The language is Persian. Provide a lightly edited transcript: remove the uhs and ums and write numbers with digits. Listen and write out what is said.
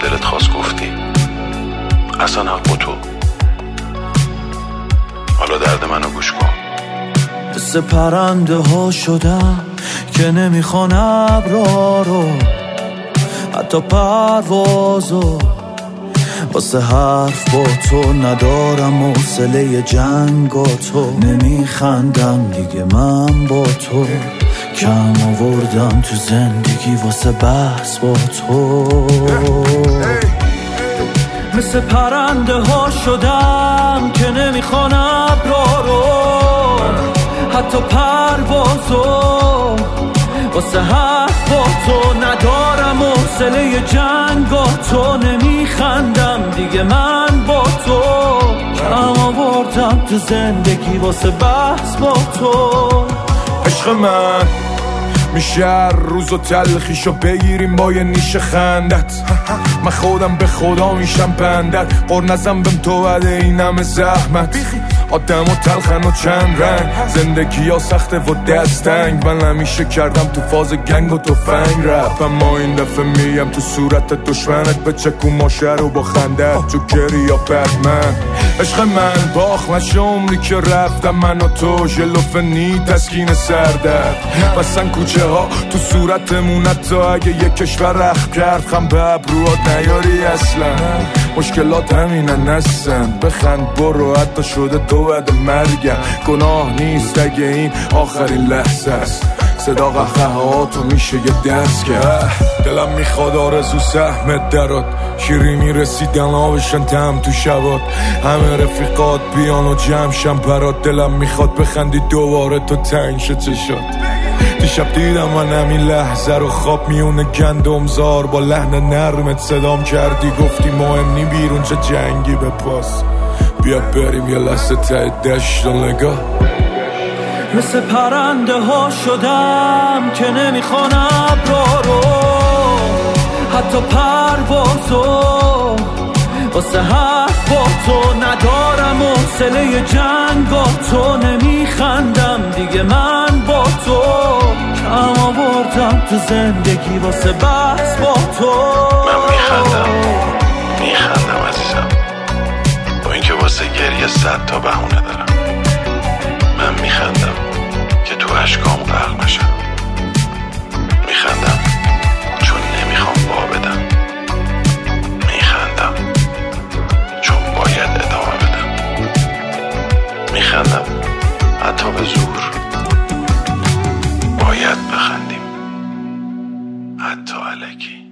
دلت خواست گفتی، اصلا حق با تو. حالا درد منو گوش کن. مثل پرنده ها شدم که نمیخوان ابرا رو، حتی پروازو. واسه حرف با تو ندارم حوصله جنگ و تو. نمیخندم دیگه من با تو، کم آوردم تو زندگی واسه بحث با تو. مثل پرنده ها شدم که نمیخوان ابرا رو، حتی پروازو. واسه حرف با تو ندارم حوصله جنگ و تو. نمیخندم دیگه من با تو، کم آوردم تو زندگی واسه بحث با تو. عشق من میشه روز و تلخیشو بگیریم با یه نیش خندت. من خودم به خدا میشم بندت، قر نزم بهم تو بده این همه زحمت. آدم و تلخن و چند رنگ، زندگی ها سخته و دستنگ. من همیشه کردم تو فاز گنگ و توفنگ رپ، اما این دفعه میم تو صورت دشمنت. به چکو ماشه رو با خندت، جوکری یا بتمن. عشق من باخ نشه عمری که رفتم من و تو، ژلوف نی تسکین سردرد. بسن کوچه ها تو صورتمون، حتی اگه یک کشور رخ کرد خم به ابروات نیاری اصلا. مشکلات همینن هستن، بخند برو حتی شده تو بعد مرگم. گناه نیست اگه این آخرین لحظه است، صدا قهقهاتو میشه یه دست کرد. دلم میخواد آرزو سهمت درات، شیرینی رسیدن آبشن تم تو شبات. همه رفیقات بیان و جمع شم برات، دلم میخواد بخندی دوباره تو تنگ شه چشات. دیشب دیدم من همین لحظه رو خواب میونه گندمزار، با لحن نرمت صدام کردی گفتی مهم نی بیرون چه جنگی به پاس. بیا بریم یه لحظه ته دشت و نگاه. مثل پرنده ها شدم که نمیخوان ابرا رو، حتی پروازو. واسه حرف با تو ندارم حوصله جنگ و تو. نمیخندم دیگه من با تو، کم آوردم تو زندگی واسه بحث با تو. من میخندم عزیزم، با اینکه واسه گریه 100 تا بهونه دارم. من میخندم که تو اشکام غرق نشم. میخندم چون نمیخوام وا بدم. میخندم چون باید ادامه بدم. میخندم حتی به زور. باید بخندیم حتی الکی.